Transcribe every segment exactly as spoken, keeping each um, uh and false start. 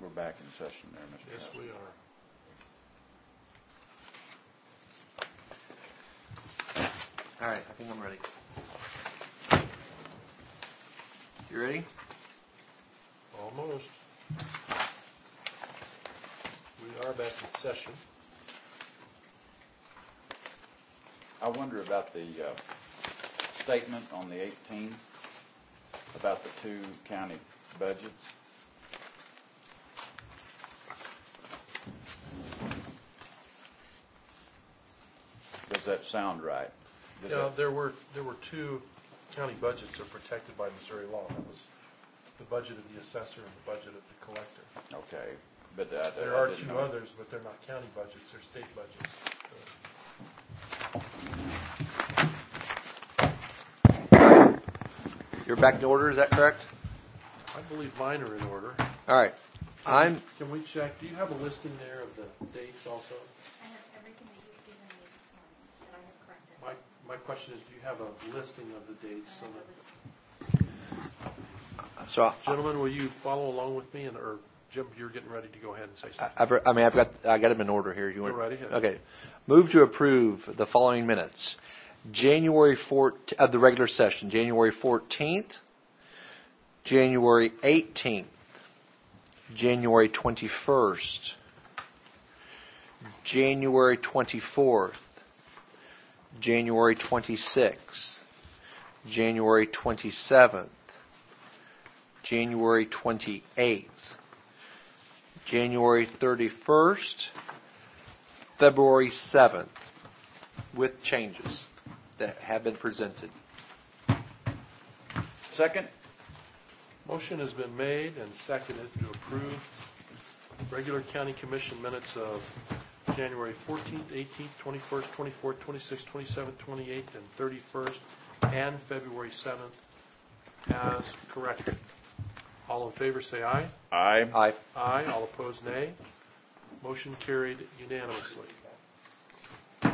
We're back in session there, Mister Yes, Haskell. we are. All right, I think I'm ready. You ready? Almost. We are back in session. I wonder about the uh, statement on the eighteenth about the two county budgets. Does that sound right? Does Yeah, that- there were, there were two county budgets that are protected by Missouri law. That was the budget of the assessor and the budget of the collector. Okay, but I, I There are didn't two know. others, but they're not county budgets, they're state budgets. You're back in order, is that correct? I believe mine are in order. All right. I'm, Can we check, do you have a listing there of the dates also? I have everything that you've given me this morning that I have corrected. My, my question is, do you have a listing of the dates? I So have that, a list. so gentlemen, will you follow along with me, and or Jim, you're getting ready to go ahead and say I, something? I've, I mean, I've got, I got them in order here. You want? Go right ahead. Okay. Move to approve the following minutes. January fourteenth, of the regular session, January fourteenth, January eighteenth, January twenty-first, January twenty-fourth, January twenty-sixth, January twenty-seventh, January twenty-eighth, January thirty-first, February seventh, with changes that have been presented. Second? Motion has been made and seconded to approve regular county commission minutes of January fourteenth, eighteenth, twenty-first, twenty-fourth, twenty-sixth, twenty-seventh, twenty-eighth, and thirty-first, and February seventh as corrected. All in favor say aye. Aye. Aye. Aye. All opposed, nay. Motion carried unanimously. Thank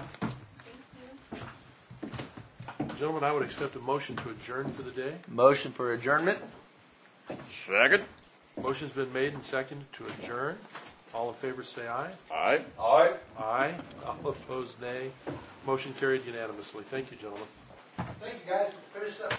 you. Gentlemen, I would accept a motion to adjourn for the day. Motion for adjournment? Second? Motion's been made and seconded to adjourn. All in favor say aye. Aye. Aye. Aye. All opposed, nay. Motion carried unanimously. Thank you, gentlemen. Thank you, guys. Finish up.